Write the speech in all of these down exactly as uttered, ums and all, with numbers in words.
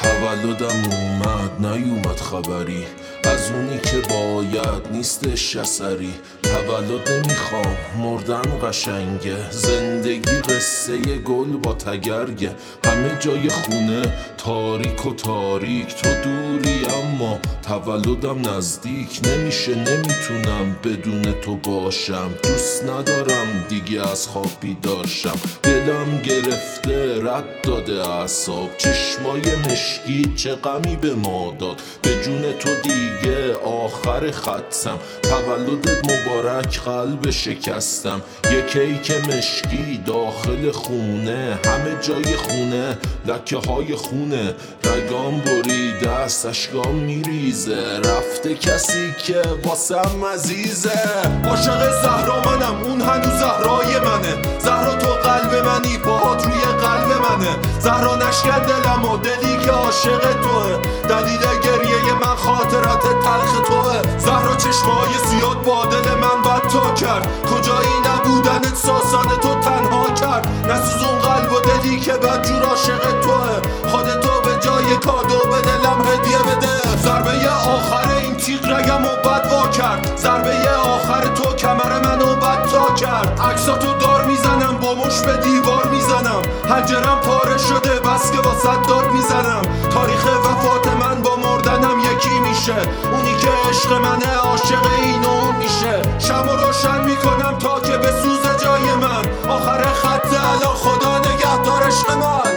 تولدم اومد نیومد خبری، از اونی که باید نیستش اثری. تولد نمیخوام مردن قشنگه، زندگی قصه گل با تگرگه. همه جای خونه تاریک و تاریک، تو دوری اما تولدم نزدیک. نمیشه نمیتونم بدون تو باشم، دوست ندارم دیگه از خواب بیدار شم. دلم گرفته رد داده اعصاب، چشمای مشکی چه غمی به ما داد. به جون تو دیگه آخر خطم، تولدت مبارک قلب شکستم. یه کیک مشکی داخل خونه، همه جای خونه لکه های خونه. رگام بریده است اشکام میریزه، رفته کسی که واسم عزیزه. عاشق زهرا منم اون هنوز زهرای منه، زهرا تو قلب منی باهات روی قلب منه. زهرا نشکن دلم و دلی که عاشق توه، دلیل گریه من خاطرات تلخ توه. زهرا چشمای زیاد با دل من بد تا کرد، کجایی نبودنت ساسان تو تنها کرد. نسوز اون قلب و دلی که بدجور عاشق توه، خودتو به جای کادو به دلم هدیه بده. ضربه آخر این تیغ رگم و بد وا کرد، ضربه آخر تو کمر منو بد تا کرد. عکساتو دار میزنم با مش به دیوار میزنم، حنجرم پاره شده بس که با صد داد میزنم. تاریخ وفات من با مردنم یکی میشه، اونی که عشق منه عاشق این و اون میشه. شمو روشن میکنم تا که بسوزه جای من، آخر خط الان خدا نگهدار عشق من.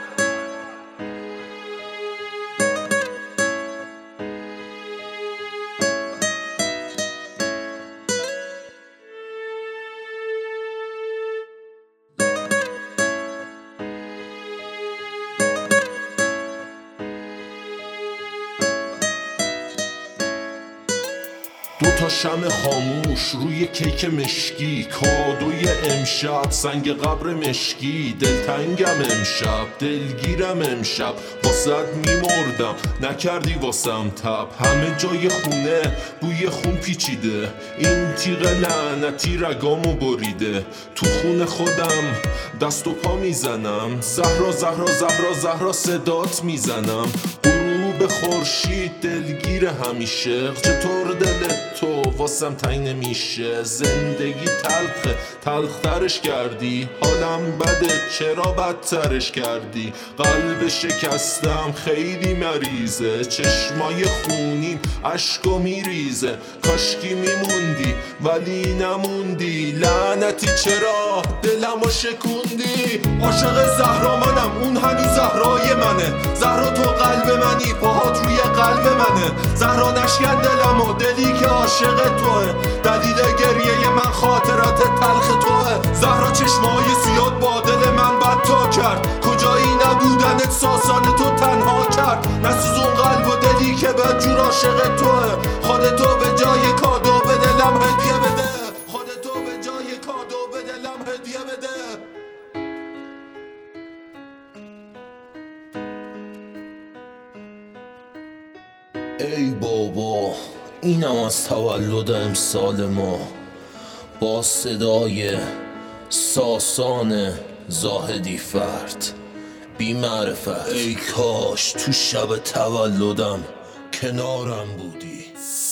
دو تا شمع خاموش روی کیک مشکی، کادوی امشب سنگ قبر مشکی. دلتنگم امشب دلگیرم امشب، واسد میمردم نکردی واسم تب. همه جای خونه بوی خون پیچیده، این تیغ لعنتی رگامو بریده. تو خونه خودم دست و پا میزنم، زهرا زهرا زهرا زهرا صدات میزنم. به خورشید دلگیر همیشه، چطور دلت تو واسم تنگ نمیشه. زندگی تلخه تلخترش کردی، حالم بده چرا بدترش کردی. قلب شکستم خیلی مریضه، چشمای خونین عشقو میریزه. کاشکی میموندی ولی نموندی، لعنتی چرا دلمو شکوندی. عاشق زهرا منم اون هنوز زهرای منه، زهرا تو قلب منی باهات روی قلب منه. زهرا نشکن دلم و دلی که عاشق توه، دلیل گریه من خاطرات تلخ توه. زهرا چشمای زیاد با دل من بد تا کرد، کجایی نبودنت ساسان تو تنها کرد. نسوز اون قلب و دلی که بدجور عاشق توه، خودتو به جای کادو به دلم هدیه بده. خودتو به جای کادو به دلم هدیه بده. ای بابا اینم از تولد امسال ما، با صدای ساسان زاهدی فرد بی معرفت. ای کاش تو شب تولدم کنارم بودی.